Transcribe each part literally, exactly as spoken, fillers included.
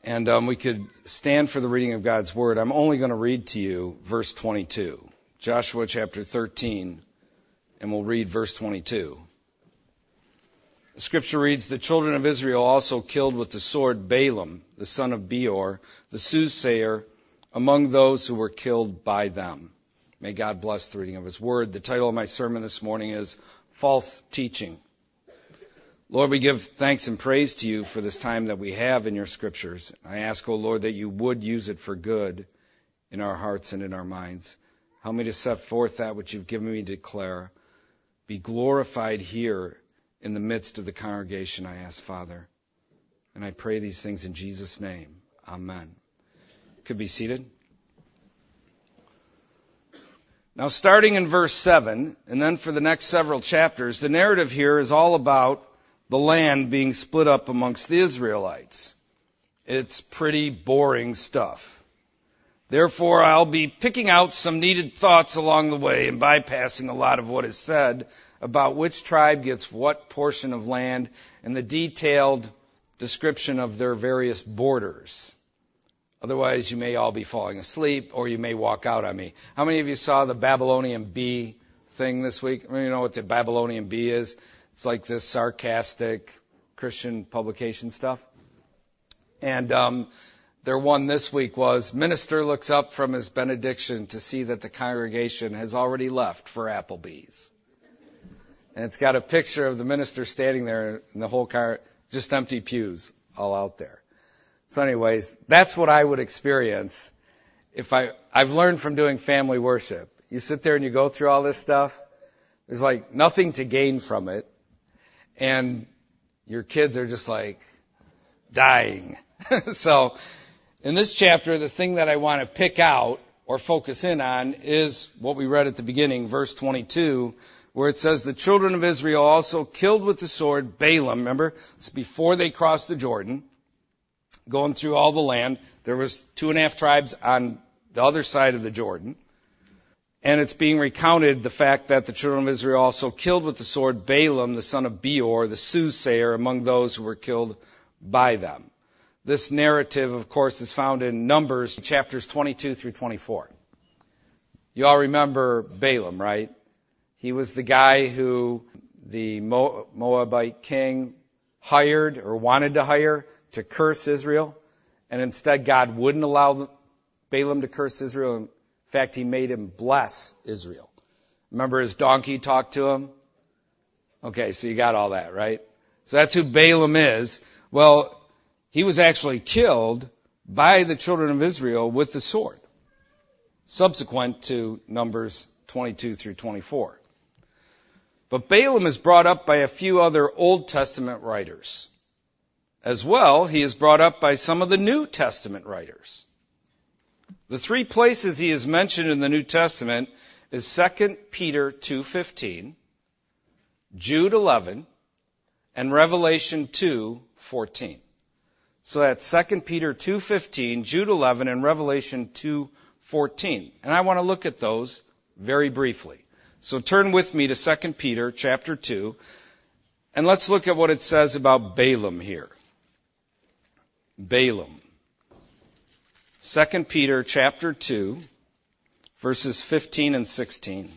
And um, we could stand for the reading of God's Word. I'm only going to read to you verse twenty-two. Joshua chapter thirteen, and we'll read verse twenty-two. The scripture reads, "The children of Israel also killed with the sword Balaam, the son of Beor, the soothsayer, among those who were killed by them." May God bless the reading of His Word. The title of my sermon this morning is False Teaching. Lord, we give thanks and praise to you for this time that we have in your scriptures. I ask, O Lord, that you would use it for good in our hearts and in our minds. Help me to set forth that which you've given me to declare. Be glorified here in the midst of the congregation, I ask, Father. And I pray these things in Jesus' name. Amen. Could be seated. Now, starting in verse seven, and then for the next several chapters, the narrative here is all about the land being split up amongst the Israelites. It's pretty boring stuff. Therefore, I'll be picking out some needed thoughts along the way and bypassing a lot of what is said about which tribe gets what portion of land and the detailed description of their various borders. Otherwise, you may all be falling asleep or you may walk out on me. How many of you saw the Babylonian Bee thing this week? I mean, you know what the Babylonian Bee is? It's like this sarcastic Christian publication stuff. And um, their one this week was, "Minister looks up from his benediction to see that the congregation has already left for Applebee's." And it's got a picture of the minister standing there and the whole car, just empty pews all out there. So anyways, that's what I would experience if I, I've learned from doing family worship. You sit there and you go through all this stuff. There's like nothing to gain from it. And your kids are just like dying. So in this chapter, the thing that I want to pick out or focus in on is what we read at the beginning, verse twenty-two, where it says, "The children of Israel also killed with the sword Balaam." Remember, it's before they crossed the Jordan, going through all the land. There was two and a half tribes on the other side of the Jordan. And it's being recounted, the fact that the children of Israel also killed with the sword Balaam, the son of Beor, the soothsayer, among those who were killed by them. This narrative, of course, is found in Numbers chapters twenty-two through twenty-four. You all remember Balaam, right? He was the guy who the Moabite king hired or wanted to hire to curse Israel. And instead, God wouldn't allow Balaam to curse Israel. In fact, he made him bless Israel. Remember his donkey talked to him? Okay, so you got all that, right? So that's who Balaam is. Well, he was actually killed by the children of Israel with the sword, subsequent to Numbers twenty-two through twenty-four. But Balaam is brought up by a few other Old Testament writers. As well, he is brought up by some of the New Testament writers. The three places he is mentioned in the New Testament is Second Peter two fifteen, Jude eleven, and Revelation two fourteen. So that's Second Peter two fifteen, Jude eleven, and Revelation two fourteen. And I want to look at those very briefly. So turn with me to Second Peter chapter two, and let's look at what it says about Balaam here. Balaam. Second Peter chapter two, verses fifteen and sixteen.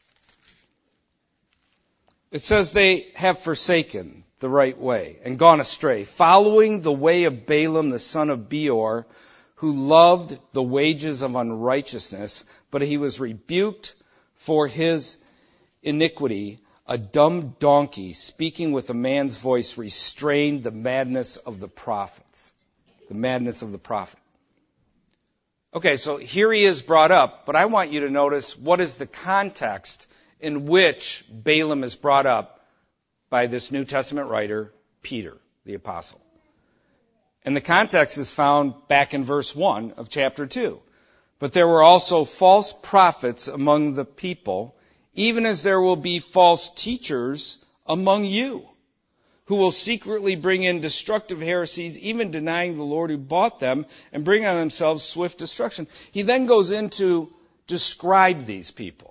It says, "They have forsaken the right way and gone astray, following the way of Balaam the son of Beor, who loved the wages of unrighteousness, but he was rebuked for his iniquity. A dumb donkey, speaking with a man's voice, restrained the madness of the prophets." The madness of the prophet. Okay, so here he is brought up, but I want you to notice what is the context in which Balaam is brought up by this New Testament writer, Peter, the apostle. And the context is found back in verse one of chapter two. "But there were also false prophets among the people, even as there will be false teachers among you, who will secretly bring in destructive heresies, even denying the Lord who bought them, and bring on themselves swift destruction." He then goes in to describe these people.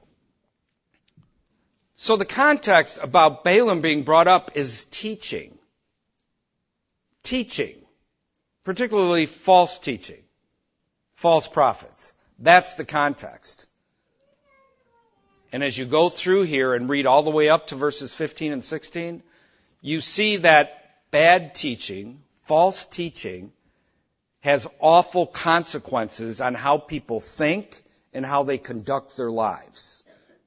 So the context about Balaam being brought up is teaching. Teaching. particularly false teaching, false prophets. That's the context. And as you go through here and read all the way up to verses fifteen and sixteen, you see that bad teaching, false teaching, has awful consequences on how people think and how they conduct their lives.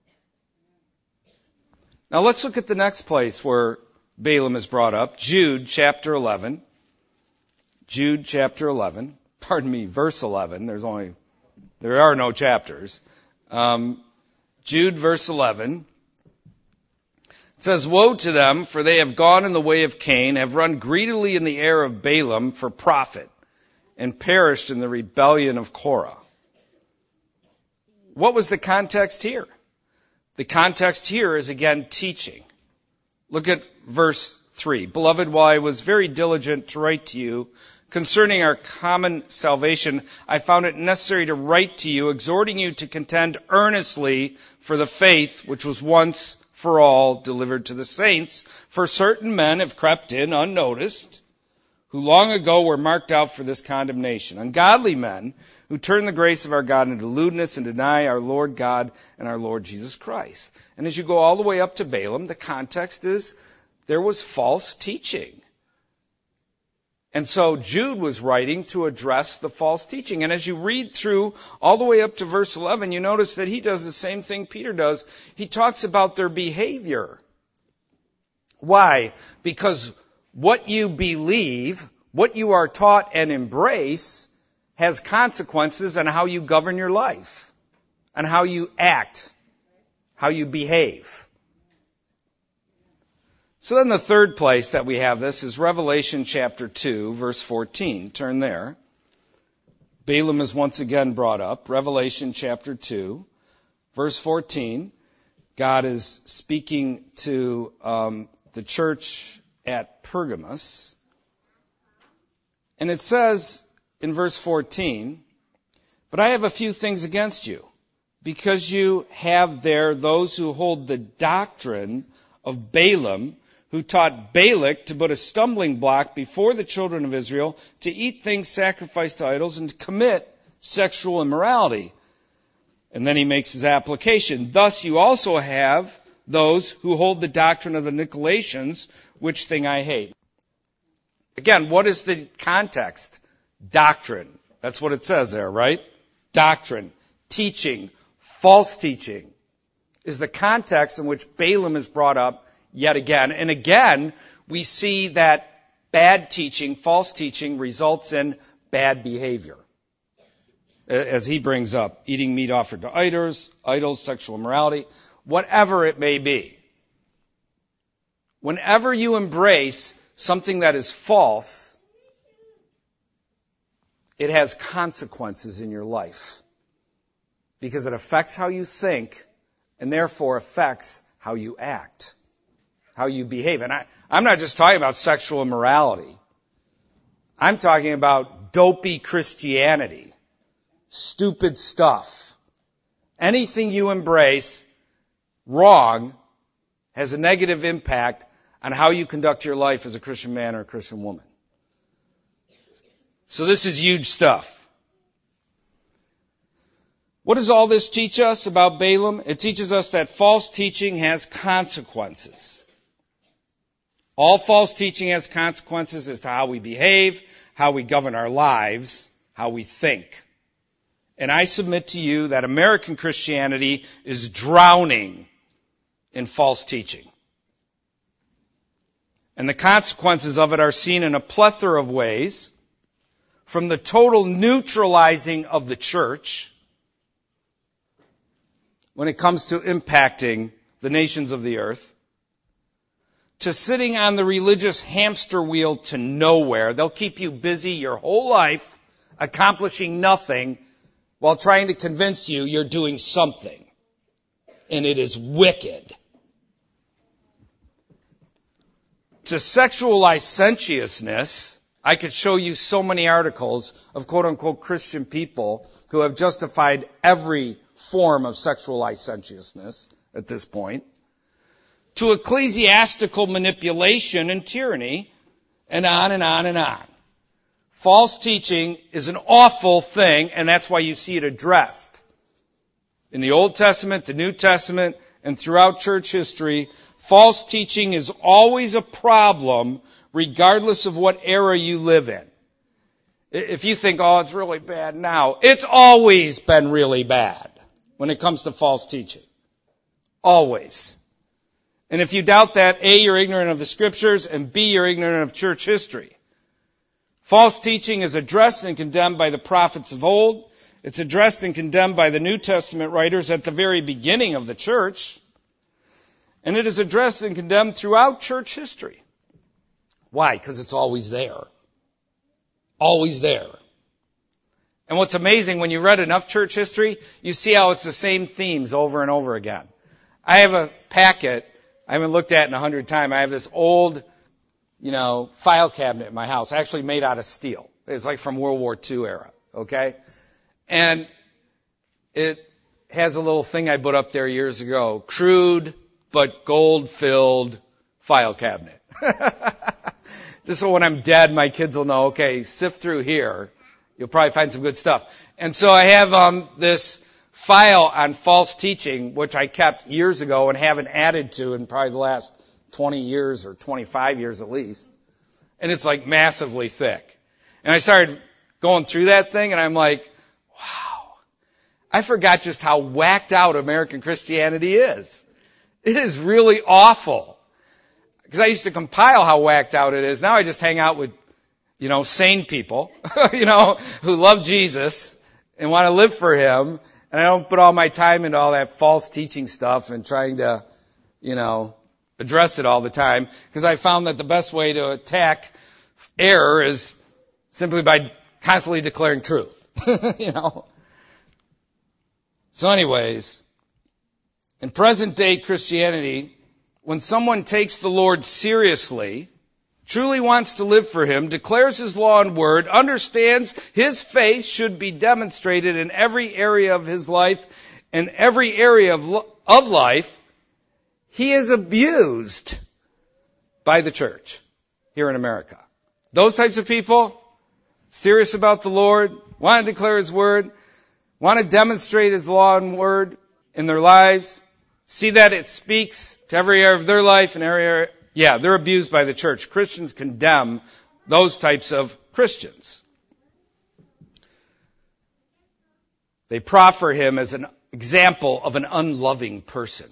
Now let's look at the next place where Balaam is brought up, Jude chapter eleven. Jude chapter eleven. Pardon me, verse eleven. There's only, there are no chapters. Um, Jude verse eleven. It says, "Woe to them, for they have gone in the way of Cain, have run greedily in the air of Balaam for profit, and perished in the rebellion of Korah." What was the context here? The context here is again teaching. Look at verse three. "Beloved, while I was very diligent to write to you concerning our common salvation, I found it necessary to write to you, exhorting you to contend earnestly for the faith which was once for all delivered to the saints. For certain men have crept in unnoticed, who long ago were marked out for this condemnation. Ungodly men who turn the grace of our God into lewdness and deny our Lord God and our Lord Jesus Christ." And as you go all the way up to Balaam, the context is there was false teaching. And so Jude was writing to address the false teaching. And as you read through all the way up to verse eleven, you notice that he does the same thing Peter does. He talks about their behavior. Why? Because what you believe, what you are taught and embrace, has consequences on how you govern your life, on how you act, how you behave. So then the third place that we have this is Revelation chapter two, verse fourteen. Turn there. Balaam is once again brought up. Revelation chapter two, verse fourteen. God is speaking to um, the church at Pergamos. And it says in verse fourteen, "But I have a few things against you, because you have there those who hold the doctrine of Balaam, who taught Balak to put a stumbling block before the children of Israel, to eat things sacrificed to idols, and to commit sexual immorality." And then he makes his application. "Thus you also have those who hold the doctrine of the Nicolaitans, which thing I hate." Again, what is the context? Doctrine. That's what it says there, right? Doctrine. Teaching. False teaching is the context in which Balaam is brought up yet again. And again, we see that bad teaching, false teaching, results in bad behavior. As he brings up, eating meat offered to idols, idols, sexual immorality, whatever it may be. Whenever you embrace something that is false, it has consequences in your life. Because it affects how you think, and therefore affects how you act, how you behave. And I, I'm not just talking about sexual immorality. I'm talking about dopey Christianity, stupid stuff. Anything you embrace wrong has a negative impact on how you conduct your life as a Christian man or a Christian woman. So this is huge stuff. What does all this teach us about Balaam? It teaches us that false teaching has consequences. All false teaching has consequences as to how we behave, how we govern our lives, how we think. And I submit to you that American Christianity is drowning in false teaching. And the consequences of it are seen in a plethora of ways, from the total neutralizing of the church when it comes to impacting the nations of the earth, to sitting on the religious hamster wheel to nowhere. They'll keep you busy your whole life, accomplishing nothing, while trying to convince you you're doing something. And it is wicked. To sexual licentiousness, I could show you so many articles of quote-unquote Christian people who have justified every form of sexual licentiousness at this point. To ecclesiastical manipulation and tyranny, and on and on and on. false teaching is an awful thing, and that's why you see it addressed. In the Old Testament, the New Testament, and throughout church history, false teaching is always a problem, regardless of what era you live in. If you think, oh, it's really bad now, it's always been really bad when it comes to false teaching. Always. And if you doubt that, A, you're ignorant of the Scriptures, and B, you're ignorant of church history. False teaching is addressed and condemned by the prophets of old. It's addressed and condemned by the New Testament writers at the very beginning of the church. And it is addressed and condemned throughout church history. Why? Because it's always there. Always there. And what's amazing, when you read enough church history, you see how it's the same themes over and over again. I have a packet I haven't looked at in a hundred times. I have this old, you know, file cabinet in my house, actually made out of steel. It's like from World War Two era, okay? And it has a little thing I put up there years ago, crude but gold-filled file cabinet. Just so when I'm dead, my kids will know, okay, sift through here. You'll probably find some good stuff. And so I have um this file on false teaching, which I kept years ago and haven't added to in probably the last twenty years or twenty-five years at least. And it's like massively thick. And I started going through that thing and I'm like, wow, I forgot just how whacked out American Christianity is. It is really awful. Because I used to compile how whacked out it is. Now I just hang out with, you know, sane people, you know, who love Jesus and want to live for Him. And I don't put all my time into all that false teaching stuff and trying to, you know, address it all the time. Because I found that the best way to attack error is simply by constantly declaring truth, you know. So anyways, in present day Christianity, when someone takes the Lord seriously, truly wants to live for Him, declares His law and word, understands His faith should be demonstrated in every area of his life and every area of, of life, he is abused by the church here in America. Those types of people, serious about the Lord, want to declare His word, want to demonstrate His law and word in their lives, see that it speaks to every area of their life and every area. Yeah, they're abused by the church. Christians condemn those types of Christians. They proffer him as an example of an unloving person,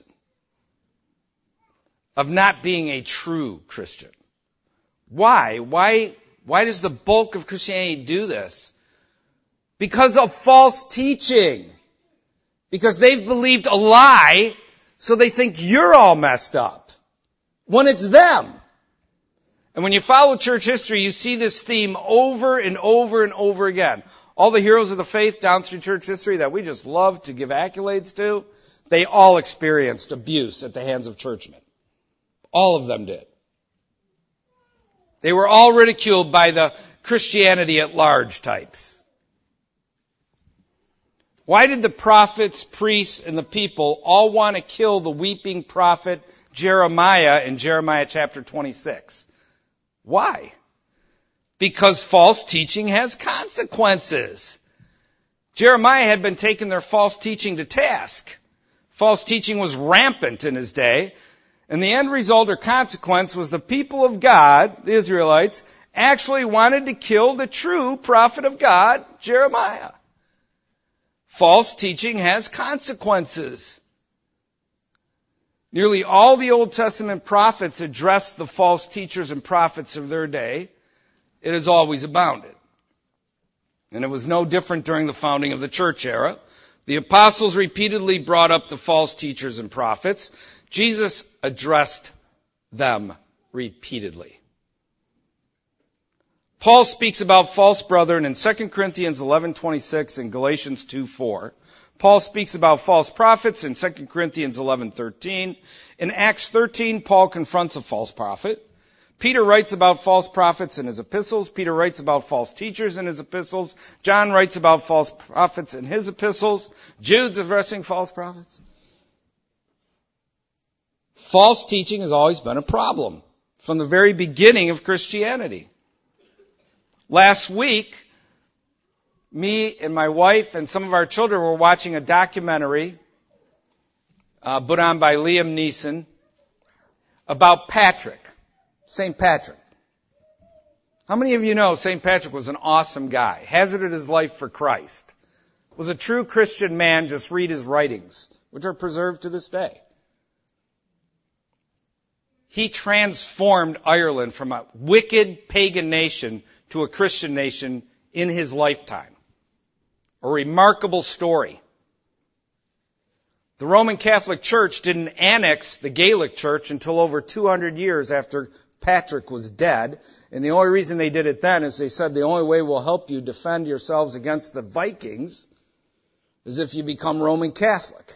of not being a true Christian. Why? Why, why does the bulk of Christianity do this? Because of false teaching. Because they've believed a lie, so they think you're all messed up, when it's them. And when you follow church history, you see this theme over and over and over again. All the heroes of the faith down through church history that we just love to give accolades to, they all experienced abuse at the hands of churchmen. All of them did. They were all ridiculed by the Christianity at large types. Why did the prophets, priests, and the people all want to kill the weeping prophet Jeremiah in Jeremiah chapter twenty-six? Why? Because false teaching has consequences. Jeremiah had been taking their false teaching to task. False teaching was rampant in his day, and the end result or consequence was the people of God, the Israelites, actually wanted to kill the true prophet of God, Jeremiah. False teaching has consequences. Nearly all the Old Testament prophets addressed the false teachers and prophets of their day. It has always abounded. And it was no different during the founding of the church era. The apostles repeatedly brought up the false teachers and prophets. Jesus addressed them repeatedly. Paul speaks about false brethren in Second Corinthians eleven twenty-six and Galatians two four. Paul speaks about false prophets in Second Corinthians eleven thirteen. In Acts thirteen, Paul confronts a false prophet. Peter writes about false prophets in his epistles. Peter writes about false teachers in his epistles. John writes about false prophets in his epistles. Jude's addressing false prophets. False teaching has always been a problem from the very beginning of Christianity. Last week, me and my wife and some of our children were watching a documentary uh, put on by Liam Neeson about Patrick, Saint Patrick. How many of you know Saint Patrick was an awesome guy, hazarded his life for Christ, was a true Christian man? Just read his writings, which are preserved to this day. He transformed Ireland from a wicked pagan nation to a Christian nation in his lifetime. A remarkable story. The Roman Catholic Church didn't annex the Gaelic Church until over two hundred years after Patrick was dead. And the only reason they did it then is they said the only way we'll help you defend yourselves against the Vikings is if you become Roman Catholic.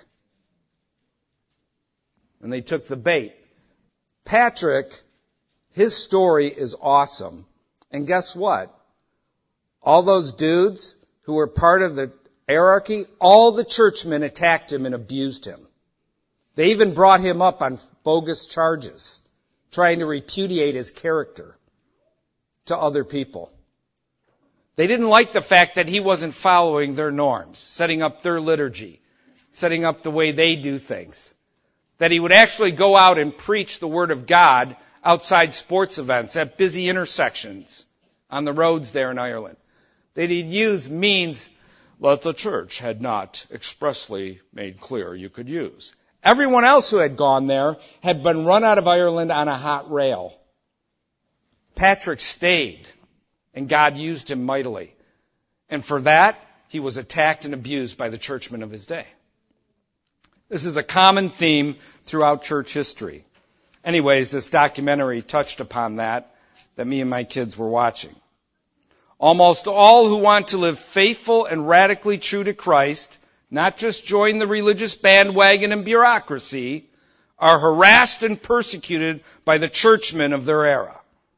And they took the bait. Patrick, his story is awesome. And guess what? All those dudes who were part of the hierarchy, all the churchmen attacked him and abused him. They even brought him up on bogus charges, trying to repudiate his character to other people. They didn't like the fact that he wasn't following their norms, setting up their liturgy, setting up the way they do things. That he would actually go out and preach the Word of God outside sports events, at busy intersections on the roads there in Ireland. That he'd use means that the church had not expressly made clear you could use. Everyone else who had gone there had been run out of Ireland on a hot rail. Patrick stayed, and God used him mightily. And for that, he was attacked and abused by the churchmen of his day. This is a common theme throughout church history. Anyways, this documentary touched upon that, that me and my kids were watching. Almost all who want to live faithful and radically true to Christ, not just join the religious bandwagon and bureaucracy, are harassed and persecuted by the churchmen of their era.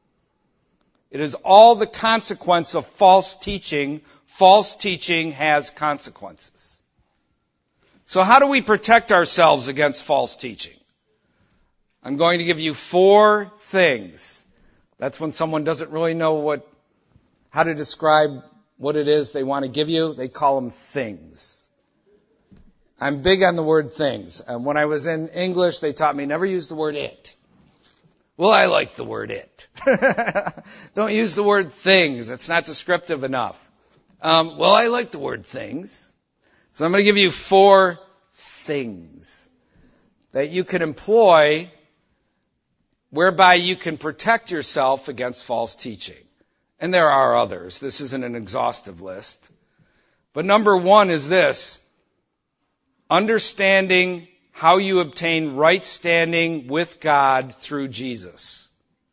It is all the consequence of false teaching. False teaching has consequences. So how do we protect ourselves against false teaching? I'm going to give you four things. That's when someone doesn't really know what, how to describe what it is they want to give you. They call them things. I'm big on the word things. And when I was in English, they taught me never use the word it. Well, I like the word it. Don't use the word things. It's not descriptive enough. Um, well, I like the word things. So I'm going to give you four things that you can employ whereby you can protect yourself against false teaching. And there are others. This isn't an exhaustive list. But number one is this: understanding how you obtain right standing with God through Jesus.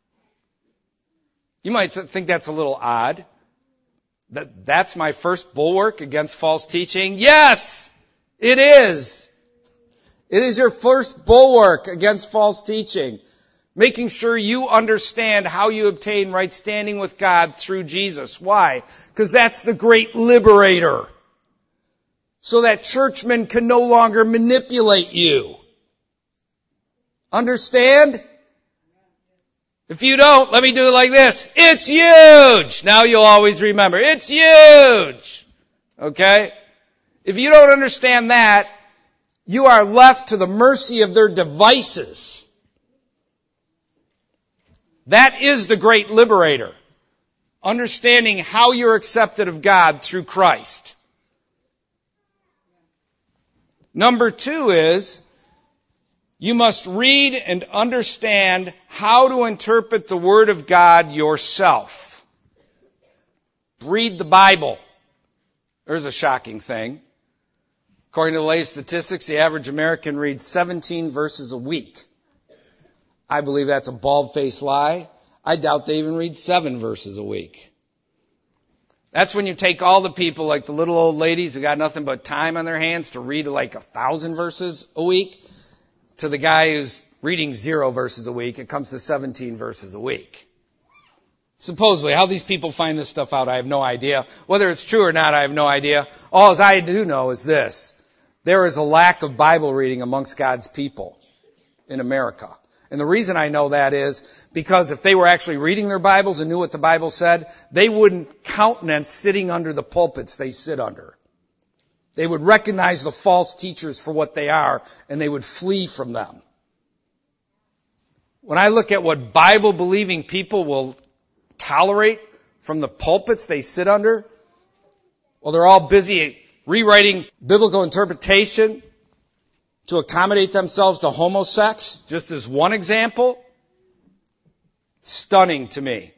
You might think that's a little odd. That that's my first bulwark against false teaching. Yes, it is. It is your first bulwark against false teaching. Making sure you understand how you obtain right standing with God through Jesus. Why? Because that's the great liberator. So that churchmen can no longer manipulate you. Understand? If you don't, let me do it like this. It's huge! Now you'll always remember. It's huge! Okay? If you don't understand that, you are left to the mercy of their devices. That is the great liberator. Understanding how you're accepted of God through Christ. Number two is, you must read and understand how to interpret the Word of God yourself. Read the Bible. There's a shocking thing. According to the latest statistics, the average American reads seventeen verses a week. I believe that's a bald-faced lie. I doubt they even read seven verses a week. That's when you take all the people like the little old ladies who got nothing but time on their hands to read like a thousand verses a week, to the guy who's reading zero verses a week. It comes to seventeen verses a week. Supposedly, how these people find this stuff out, I have no idea. Whether it's true or not, I have no idea. All I do know is this: there is a lack of Bible reading amongst God's people in America. And the reason I know that is because if they were actually reading their Bibles and knew what the Bible said, they wouldn't countenance sitting under the pulpits they sit under. They would recognize the false teachers for what they are, and they would flee from them. When I look at what Bible-believing people will tolerate from the pulpits they sit under, well, they're all busy rewriting biblical interpretation to accommodate themselves to homosex, just as one example. Stunning to me.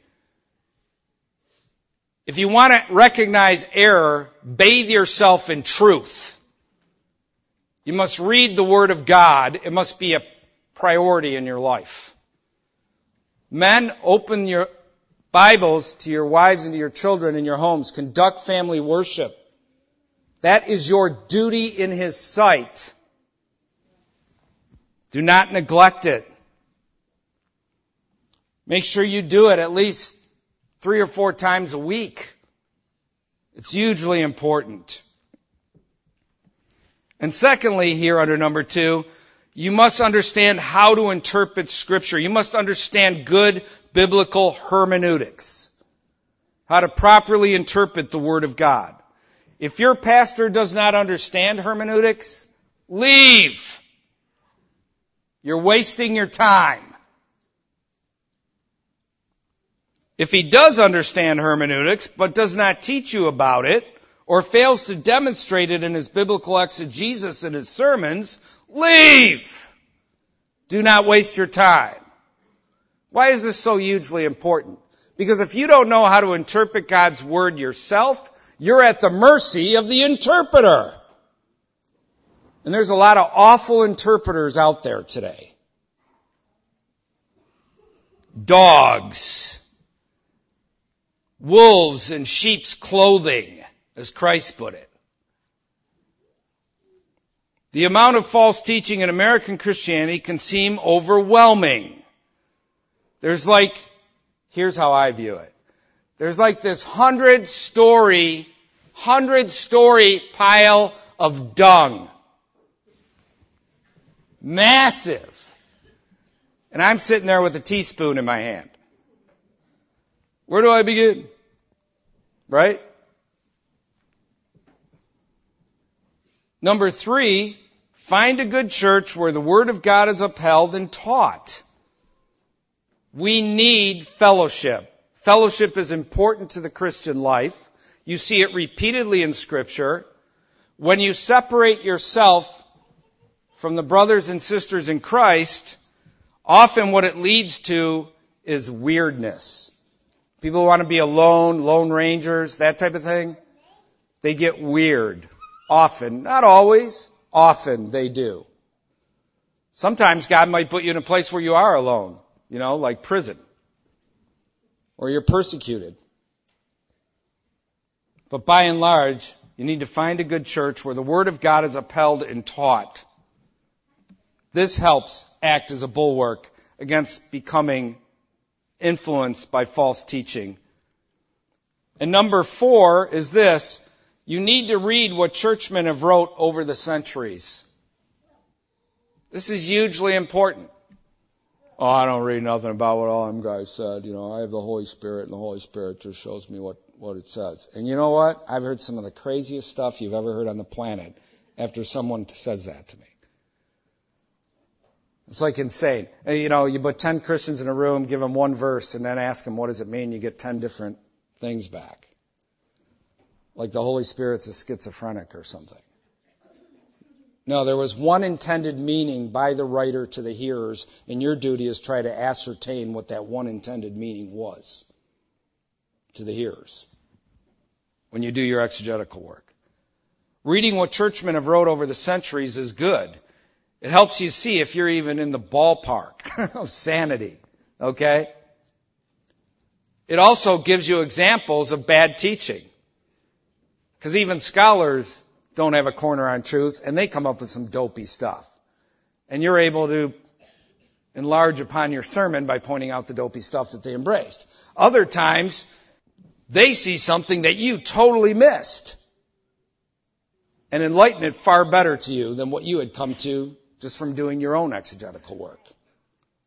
If you want to recognize error, bathe yourself in truth. You must read the Word of God. It must be a priority in your life. Men, open your Bibles to your wives and to your children in your homes. Conduct family worship. That is your duty in His sight. Do not neglect it. Make sure you do it at least three or four times a week. It's hugely important. And secondly, here under number two, you must understand how to interpret Scripture. You must understand good biblical hermeneutics. How to properly interpret the Word of God. If your pastor does not understand hermeneutics, leave. You're wasting your time. If he does understand hermeneutics, but does not teach you about it, or fails to demonstrate it in his biblical exegesis in his sermons, leave! Do not waste your time. Why is this so hugely important? Because if you don't know how to interpret God's Word yourself, you're at the mercy of the interpreter. And there's a lot of awful interpreters out there today. Dogs. Wolves in sheep's clothing, as Christ put it. The amount of false teaching in American Christianity can seem overwhelming. There's like, here's how I view it. There's like this hundred story, hundred story pile of dung. Massive. And I'm sitting there with a teaspoon in my hand. Where do I begin? Right? Number three, find a good church where the Word of God is upheld and taught. We need fellowship. Fellowship is important to the Christian life. You see it repeatedly in Scripture. When you separate yourself from the brothers and sisters in Christ, often what it leads to is weirdness. People want to be alone, lone rangers, that type of thing. They get weird. Often. Not always. Often they do. Sometimes God might put you in a place where you are alone. You know, like prison. Or you're persecuted. But by and large, you need to find a good church where the Word of God is upheld and taught. This helps act as a bulwark against becoming influenced by false teaching. And number four is this. You need to read what churchmen have wrote over the centuries. This is hugely important. Oh, I don't read nothing about what all them guys said. You know, I have the Holy Spirit, and the Holy Spirit just shows me what, what it says. And you know what? I've heard some of the craziest stuff you've ever heard on the planet after someone says that to me. It's like insane. And, you know, you put ten Christians in a room, give them one verse, and then ask them, what does it mean? You get ten different things back. Like the Holy Spirit's a schizophrenic or something. No, there was one intended meaning by the writer to the hearers, and your duty is try to ascertain what that one intended meaning was to the hearers when you do your exegetical work. Reading what churchmen have wrote over the centuries is good. It helps you see if you're even in the ballpark of sanity. Okay? It also gives you examples of bad teaching. Because even scholars don't have a corner on truth, and they come up with some dopey stuff. And you're able to enlarge upon your sermon by pointing out the dopey stuff that they embraced. Other times, they see something that you totally missed and enlighten it far better to you than what you had come to just from doing your own exegetical work.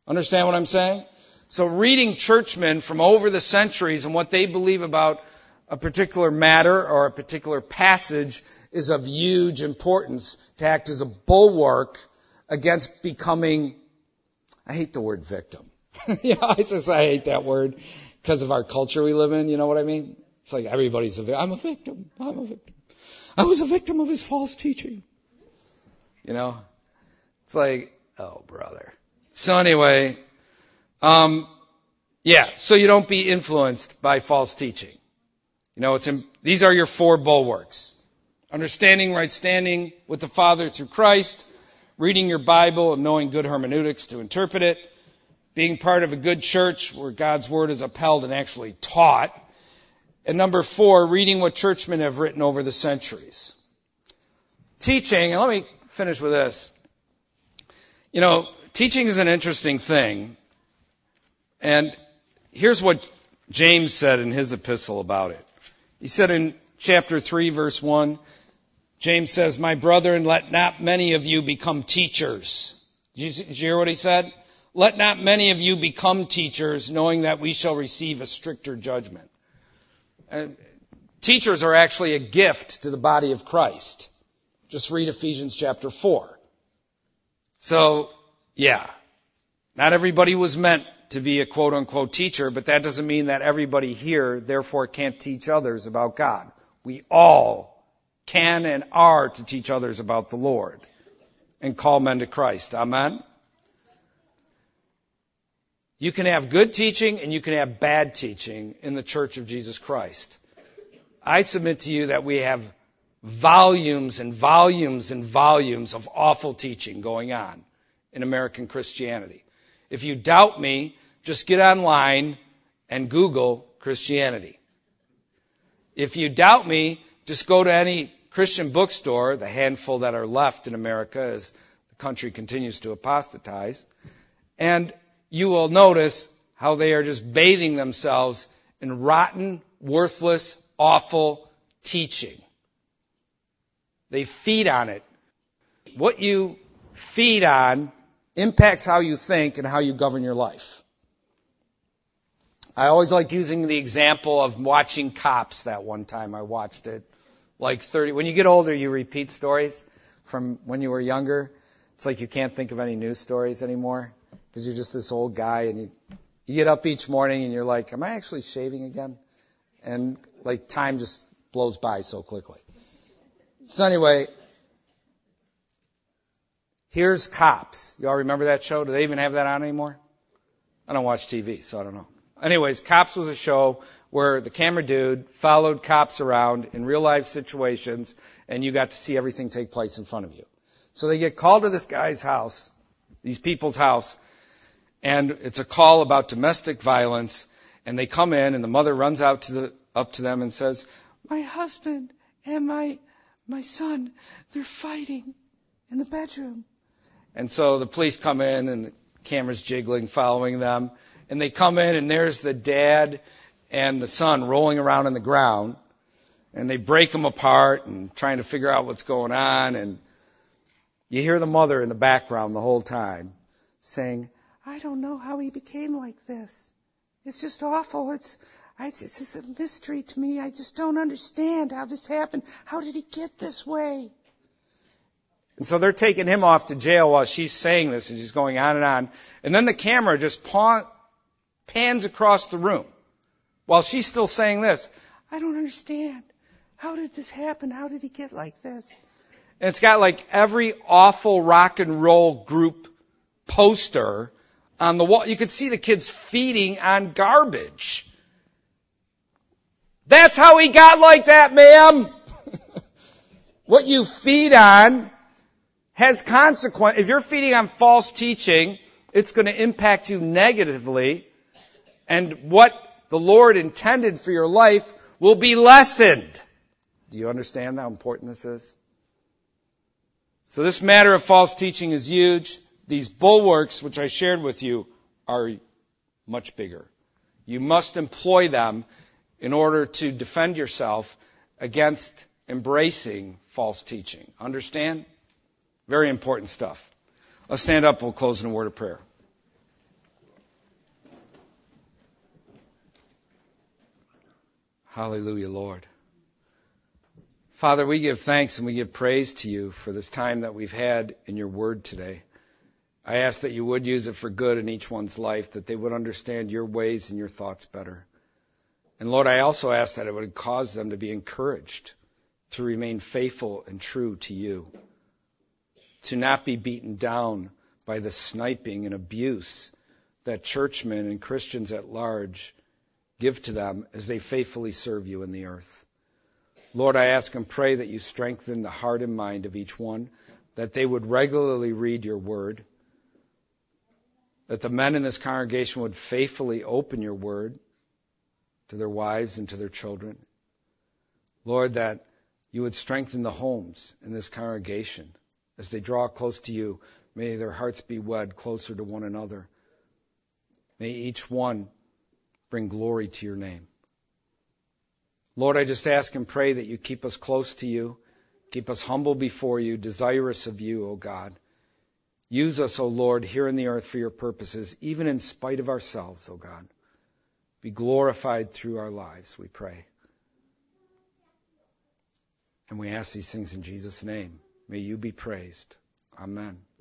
Understand what I'm saying? So reading churchmen from over the centuries and what they believe about a particular matter or a particular passage is of huge importance to act as a bulwark against becoming, I hate the word victim. yeah, I just, I hate that word because of our culture we live in. You know what I mean? It's like everybody's a victim. I'm a victim. I'm a victim. I was a victim of his false teaching. You know? It's like, oh, brother. So anyway, um, yeah, so you don't be influenced by false teaching. You know, it's in, these are your four bulwarks. Understanding right standing with the Father through Christ, reading your Bible and knowing good hermeneutics to interpret it, being part of a good church where God's Word is upheld and actually taught, and number four, reading what churchmen have written over the centuries. Teaching, and let me finish with this. You know, teaching is an interesting thing, and here's what James said in his epistle about it. He said in chapter three, verse one, James says, "My brethren, let not many of you become teachers." Did you, did you hear what he said? Let not many of you become teachers, knowing that we shall receive a stricter judgment. And teachers are actually a gift to the body of Christ. Just read Ephesians chapter four. So, yeah, not everybody was meant to be a quote-unquote teacher, but that doesn't mean that everybody here, therefore, can't teach others about God. We all can and are to teach others about the Lord and call men to Christ. Amen? You can have good teaching and you can have bad teaching in the Church of Jesus Christ. I submit to you that we have volumes and volumes and volumes of awful teaching going on in American Christianity. If you doubt me, just get online and Google Christianity. If you doubt me, just go to any Christian bookstore, the handful that are left in America as the country continues to apostatize, and you will notice how they are just bathing themselves in rotten, worthless, awful teaching. They feed on it. What you feed on impacts how you think and how you govern your life. I always liked using the example of watching Cops that one time I watched it. Like thirty, when you get older, you repeat stories from when you were younger. It's like you can't think of any news stories anymore because you're just this old guy and you, you get up each morning and you're like, am I actually shaving again? And like time just blows by so quickly. So anyway, here's Cops. You all remember that show? Do they even have that on anymore? I don't watch T V, so I don't know. Anyways, Cops was a show where the camera dude followed cops around in real life situations and you got to see everything take place in front of you. So they get called to this guy's house, these people's house, and it's a call about domestic violence, and they come in and the mother runs out to the, up to them and says, my husband and my, my son, they're fighting in the bedroom. And so the police come in and the camera's jiggling, following them. And they come in and there's the dad and the son rolling around on the ground. And they break them apart and trying to figure out what's going on. And you hear the mother in the background the whole time saying, I don't know how he became like this. It's just awful. It's, I, it's just a mystery to me. I just don't understand how this happened. How did he get this way? And so they're taking him off to jail while she's saying this and she's going on and on. And then the camera just pawn, pans across the room while she's still saying this. I don't understand. How did this happen? How did he get like this? And it's got like every awful rock and roll group poster on the wall. You could see the kids feeding on garbage. That's how he got like that, ma'am. What you feed on has consequence. If you're feeding on false teaching, it's going to impact you negatively. And what the Lord intended for your life will be lessened. Do you understand how important this is? So this matter of false teaching is huge. These bulwarks, which I shared with you, are much bigger. You must employ them in order to defend yourself against embracing false teaching. Understand? Very important stuff. Let's stand up. We'll close in a word of prayer. Hallelujah, Lord. Father, we give thanks and we give praise to you for this time that we've had in your word today. I ask that you would use it for good in each one's life, that they would understand your ways and your thoughts better. And Lord, I also ask that it would cause them to be encouraged to remain faithful and true to you, to not be beaten down by the sniping and abuse that churchmen and Christians at large give to them as they faithfully serve you in the earth. Lord, I ask and pray that you strengthen the heart and mind of each one, that they would regularly read your word, that the men in this congregation would faithfully open your word to their wives and to their children. Lord, that you would strengthen the homes in this congregation as they draw close to you. May their hearts be wed closer to one another. May each one bring glory to your name. Lord, I just ask and pray that you keep us close to you, keep us humble before you, desirous of you, O God. Use us, O Lord, here in the earth for your purposes, even in spite of ourselves, O God. Be glorified through our lives, we pray. And we ask these things in Jesus' name. May you be praised. Amen.